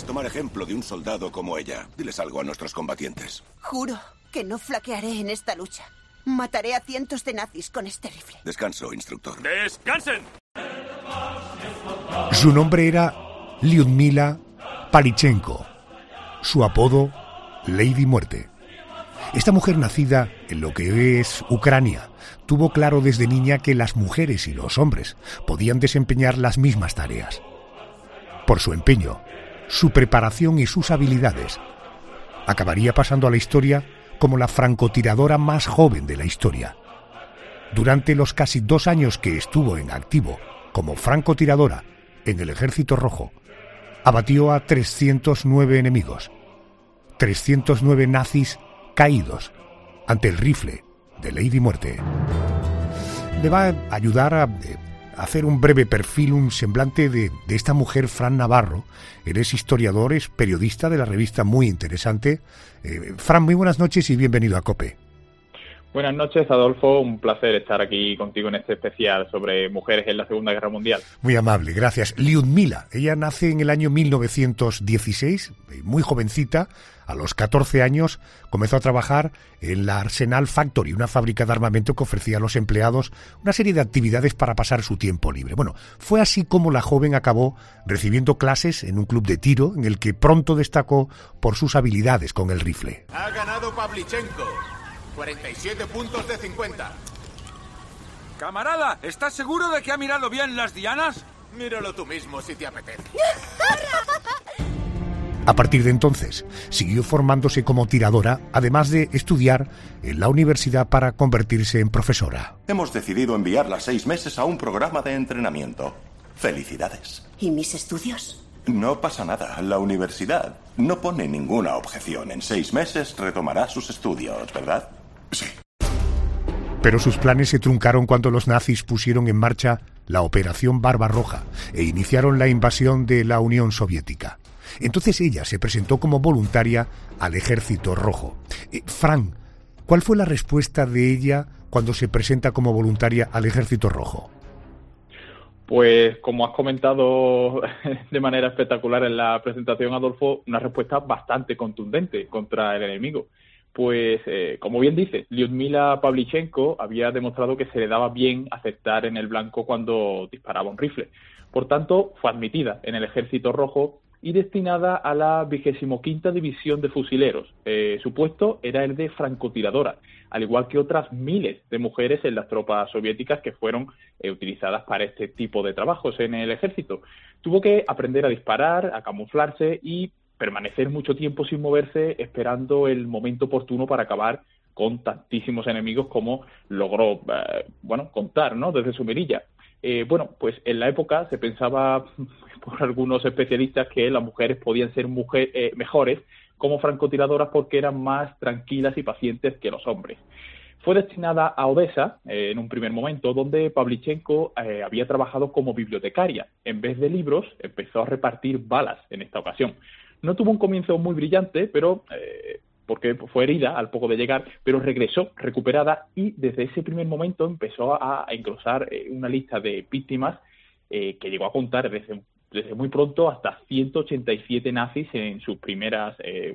tomar ejemplo de un soldado como ella. Diles algo a nuestros combatientes. Juro que no flaquearé en esta lucha. Mataré a cientos de nazis con este rifle. Descanso, instructor. ¡Descansen! Su nombre era Lyudmila Palichenko. Su apodo, Lady Muerte. Esta mujer, nacida en lo que es Ucrania, tuvo claro desde niña que las mujeres y los hombres podían desempeñar las mismas tareas. Por su empeño, su preparación y sus habilidades, acabaría pasando a la historia como la francotiradora más joven de la historia. Durante los casi 2 años que estuvo en activo como francotiradora en el Ejército Rojo, abatió a 309 enemigos, 309 nazis caídos ante el rifle de Lady Muerte. Me va a ayudar a hacer un breve perfil, un semblante de esta mujer, Fran Navarro. Eres historiador, es periodista de la revista Muy Interesante. Fran, muy buenas noches y bienvenido a COPE. Buenas noches, Adolfo. Un placer estar aquí contigo en este especial sobre mujeres en la Segunda Guerra Mundial. Muy amable, gracias. Lyudmila, ella nace en el año 1916, muy jovencita. A los 14 años comenzó a trabajar en la Arsenal Factory, una fábrica de armamento que ofrecía a los empleados una serie de actividades para pasar su tiempo libre. Bueno, fue así como la joven acabó recibiendo clases en un club de tiro en el que pronto destacó por sus habilidades con el rifle. Ha ganado Pavlichenko. 47 puntos de 50. Camarada, ¿estás seguro de que ha mirado bien las dianas? Míralo tú mismo si te apetece. A partir de entonces, siguió formándose como tiradora, además de estudiar en la universidad para convertirse en profesora. Hemos decidido enviarla 6 meses a un programa de entrenamiento. ¡Felicidades! ¿Y mis estudios? No pasa nada. La universidad no pone ninguna objeción. En 6 meses retomará sus estudios, ¿verdad? Sí. Pero sus planes se truncaron cuando los nazis pusieron en marcha la Operación Barbarroja e iniciaron la invasión de la Unión Soviética. Entonces ella se presentó como voluntaria al Ejército Rojo. Fran, ¿cuál fue la respuesta de ella cuando se presenta como voluntaria al Ejército Rojo? Pues, como has comentado de manera espectacular en la presentación, Adolfo, una respuesta bastante contundente contra el enemigo. Pues, como bien dices, Lyudmila Pavlichenko había demostrado que se le daba bien aceptar en el blanco cuando disparaba un rifle. Por tanto, fue admitida en el Ejército Rojo y destinada a la 25ª División de Fusileros. Su puesto era el de francotiradora, al igual que otras miles de mujeres en las tropas soviéticas que fueron utilizadas para este tipo de trabajos en el ejército. Tuvo que aprender a disparar, a camuflarse y permanecer mucho tiempo sin moverse, esperando el momento oportuno para acabar con tantísimos enemigos como logró contar, ¿no?, desde su mirilla. Pues en la época se pensaba por algunos especialistas que las mujeres podían ser mejores como francotiradoras porque eran más tranquilas y pacientes que los hombres. Fue destinada a Odessa en un primer momento, donde Pavlichenko había trabajado como bibliotecaria. En vez de libros, empezó a repartir balas en esta ocasión. No tuvo un comienzo muy brillante, pero porque fue herida al poco de llegar, pero regresó recuperada y desde ese primer momento empezó a engrosar una lista de víctimas que llegó a contar desde muy pronto hasta 187 nazis en sus primeros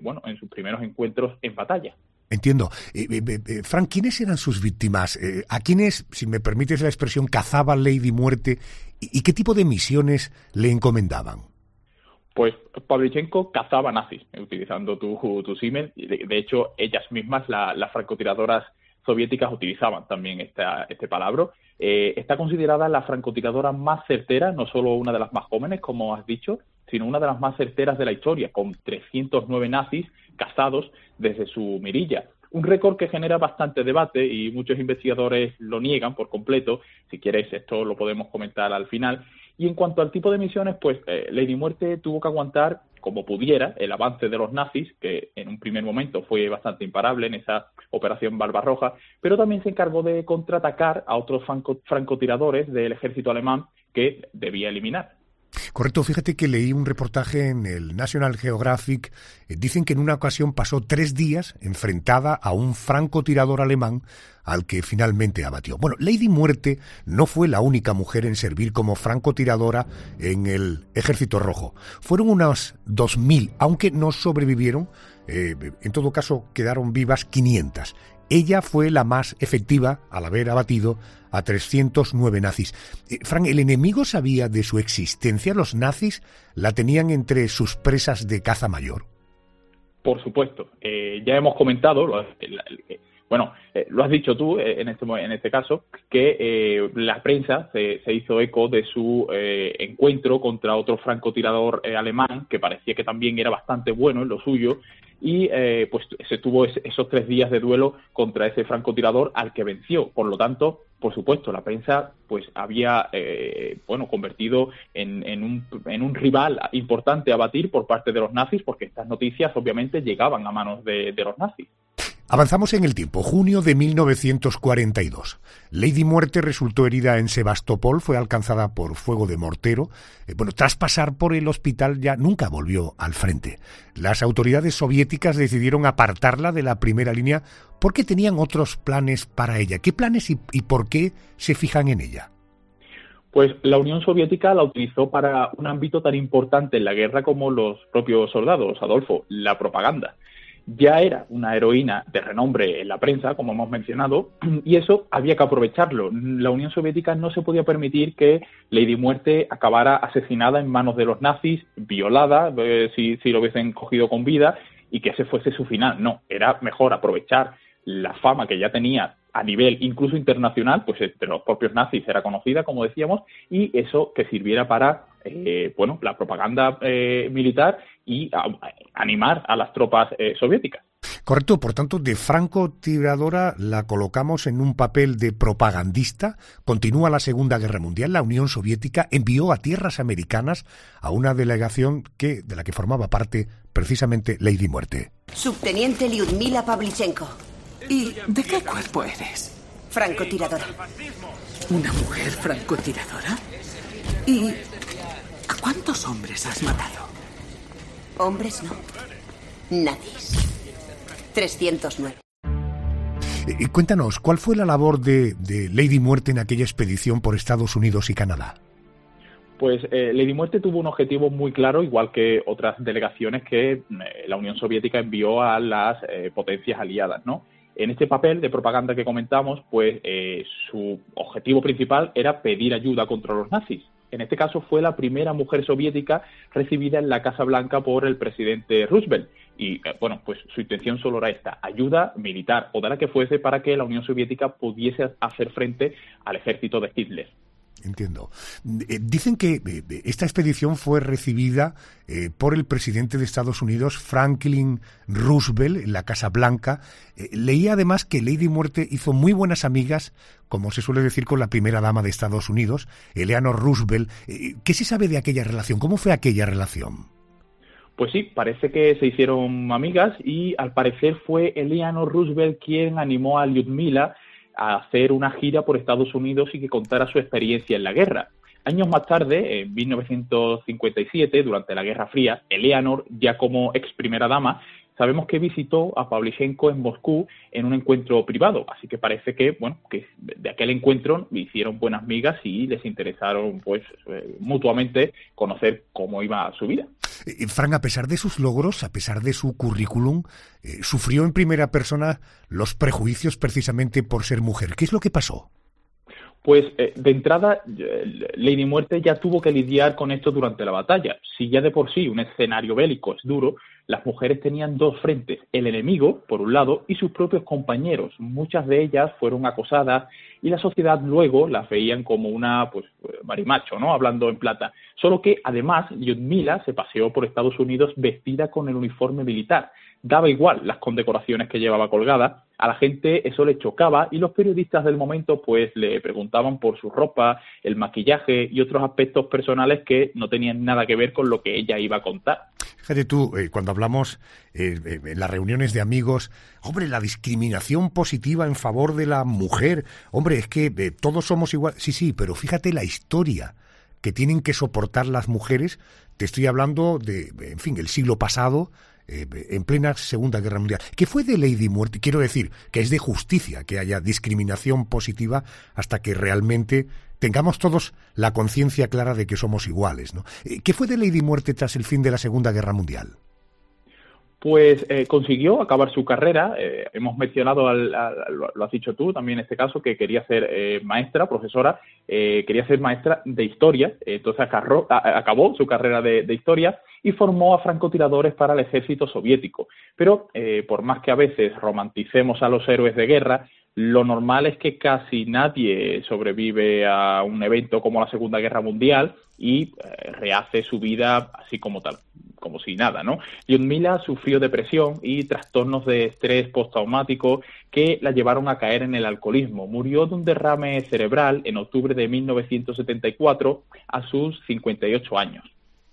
encuentros en batalla. Entiendo. Frank, ¿quiénes eran sus víctimas? ¿A quiénes, si me permites la expresión, cazaba Lady Muerte? ¿Y qué tipo de misiones le encomendaban? Pues Pavlichenko cazaba nazis, utilizando tu símil. De hecho, ellas mismas, las francotiradoras soviéticas, utilizaban también este palabra. Está considerada la francotiradora más certera, no solo una de las más jóvenes, como has dicho, sino una de las más certeras de la historia, con 309 nazis cazados desde su mirilla. Un récord que genera bastante debate y muchos investigadores lo niegan por completo. Si quieres, esto lo podemos comentar al final. Y en cuanto al tipo de misiones, pues Lady Muerte tuvo que aguantar como pudiera el avance de los nazis, que en un primer momento fue bastante imparable en esa operación Barbarroja, pero también se encargó de contraatacar a otros francotiradores del ejército alemán que debía eliminar. Correcto, fíjate que leí un reportaje en el National Geographic. Dicen que en una ocasión pasó 3 días enfrentada a un francotirador alemán al que finalmente abatió. Bueno, Lady Muerte no fue la única mujer en servir como francotiradora en el Ejército Rojo. Fueron unas 2.000, aunque no sobrevivieron. En todo caso, quedaron vivas 500. Ella fue la más efectiva al haber abatido a 309 nazis. Frank, ¿el enemigo sabía de su existencia? ¿Los nazis la tenían entre sus presas de caza mayor? Por supuesto. Ya hemos comentado, lo has dicho tú en este caso, que la prensa se hizo eco de su encuentro contra otro francotirador alemán, que parecía que también era bastante bueno en lo suyo, y pues se tuvo esos 3 días de duelo contra ese francotirador al que venció. Por lo tanto, por supuesto, la prensa pues había convertido en un rival importante a batir por parte de los nazis, porque estas noticias obviamente llegaban a manos de los nazis. Avanzamos en el tiempo. Junio de 1942. Lady Muerte resultó herida en Sebastopol, fue alcanzada por fuego de mortero. Tras pasar por el hospital ya nunca volvió al frente. Las autoridades soviéticas decidieron apartarla de la primera línea porque tenían otros planes para ella. ¿Qué planes y por qué se fijan en ella? Pues la Unión Soviética la utilizó para un ámbito tan importante en la guerra como los propios soldados, Adolfo, la propaganda. Ya era una heroína de renombre en la prensa, como hemos mencionado, y eso había que aprovecharlo. La Unión Soviética no se podía permitir que Lady Muerte acabara asesinada en manos de los nazis, violada, si lo hubiesen cogido con vida, y que ese fuese su final. No, era mejor aprovechar la fama que ya tenía a nivel incluso internacional, pues entre los propios nazis era conocida, como decíamos, y eso que sirviera para la propaganda militar y animar a las tropas soviéticas. Correcto, por tanto, de francotiradora la colocamos en un papel de propagandista. Continúa la Segunda Guerra Mundial. La Unión Soviética envió a tierras americanas a una delegación de la que formaba parte precisamente Lady Muerte. Subteniente Lyudmila Pavlichenko. ¿Y de qué cuerpo eres? Francotiradora. ¿Una mujer francotiradora? ¿Y a cuántos hombres has matado? Hombres no. Nazis. 309. Cuéntanos, ¿cuál fue la labor de Lady Muerte en aquella expedición por Estados Unidos y Canadá? Pues Lady Muerte tuvo un objetivo muy claro, igual que otras delegaciones que la Unión Soviética envió a las potencias aliadas, ¿no? En este papel de propaganda que comentamos, pues su objetivo principal era pedir ayuda contra los nazis. En este caso fue la primera mujer soviética recibida en la Casa Blanca por el presidente Roosevelt. Y pues su intención solo era esta, ayuda militar o de la que fuese para que la Unión Soviética pudiese hacer frente al ejército de Hitler. Entiendo. Dicen que esta expedición fue recibida por el presidente de Estados Unidos, Franklin Roosevelt, en la Casa Blanca. Leí además que Lady Muerte hizo muy buenas amigas, como se suele decir, con la primera dama de Estados Unidos, Eleanor Roosevelt. ¿Qué se sabe de aquella relación? ¿Cómo fue aquella relación? Pues sí, parece que se hicieron amigas y al parecer fue Eleanor Roosevelt quien animó a Lyudmila a hacer una gira por Estados Unidos y que contara su experiencia en la guerra. Años más tarde, en 1957, durante la Guerra Fría, Eleanor, ya como ex primera dama, sabemos que visitó a Pavlichenko en Moscú en un encuentro privado, así que parece que de aquel encuentro hicieron buenas migas y les interesaron mutuamente conocer cómo iba su vida. Frank, a pesar de sus logros, a pesar de su currículum, sufrió en primera persona los prejuicios precisamente por ser mujer. ¿Qué es lo que pasó? Pues de entrada, Lady Muerte ya tuvo que lidiar con esto durante la batalla. Si ya de por sí un escenario bélico es duro, las mujeres tenían 2 frentes, el enemigo, por un lado, y sus propios compañeros. Muchas de ellas fueron acosadas y la sociedad luego las veían como una marimacho, ¿no? Hablando en plata. Solo que, además, Lyudmila se paseó por Estados Unidos vestida con el uniforme militar. Daba igual las condecoraciones que llevaba colgadas, a la gente eso le chocaba y los periodistas del momento le preguntaban por su ropa, el maquillaje y otros aspectos personales que no tenían nada que ver con lo que ella iba a contar. Fíjate tú, cuando hablamos en las reuniones de amigos, hombre, la discriminación positiva en favor de la mujer, hombre, es que todos somos iguales. Sí, pero fíjate la historia que tienen que soportar las mujeres. Te estoy hablando de, en fin, el siglo pasado, en plena Segunda Guerra Mundial. ¿Qué fue de Lady Muerte? Quiero decir que es de justicia que haya discriminación positiva hasta que realmente tengamos todos la conciencia clara de que somos iguales, ¿no? ¿Qué fue de Lady Muerte tras el fin de la Segunda Guerra Mundial? Pues consiguió acabar su carrera. Hemos mencionado, lo has dicho tú también en este caso, que quería ser maestra, profesora, quería ser maestra de historia. Entonces acabó su carrera de historia y formó a francotiradores para el ejército soviético. Pero por más que a veces romanticemos a los héroes de guerra, lo normal es que casi nadie sobrevive a un evento como la Segunda Guerra Mundial y rehace su vida así como tal, como si nada, ¿no? Lyudmila sufrió depresión y trastornos de estrés postraumático que la llevaron a caer en el alcoholismo. Murió de un derrame cerebral en octubre de 1974 a sus 58 años.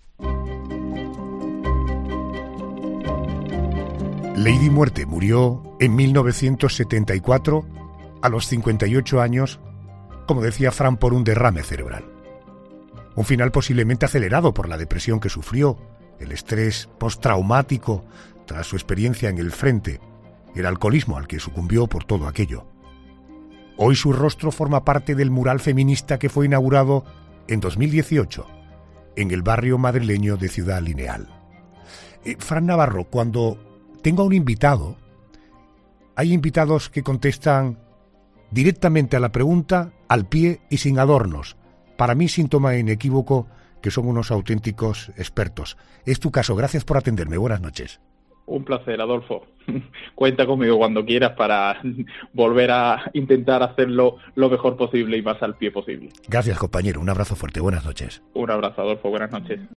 Lady Muerte murió en 1974 a los 58 años, como decía Fran, por un derrame cerebral. Un final posiblemente acelerado por la depresión que sufrió, el estrés postraumático tras su experiencia en el frente, el alcoholismo al que sucumbió por todo aquello. Hoy su rostro forma parte del mural feminista que fue inaugurado en 2018 en el barrio madrileño de Ciudad Lineal. Fran Navarro, cuando tengo a un invitado, hay invitados que contestan directamente a la pregunta, al pie y sin adornos. Para mí, síntoma inequívoco que son unos auténticos expertos. Es tu caso. Gracias por atenderme. Buenas noches. Un placer, Adolfo. Cuenta conmigo cuando quieras para volver a intentar hacerlo lo mejor posible y más al pie posible. Gracias, compañero. Un abrazo fuerte. Buenas noches. Un abrazo, Adolfo. Buenas noches.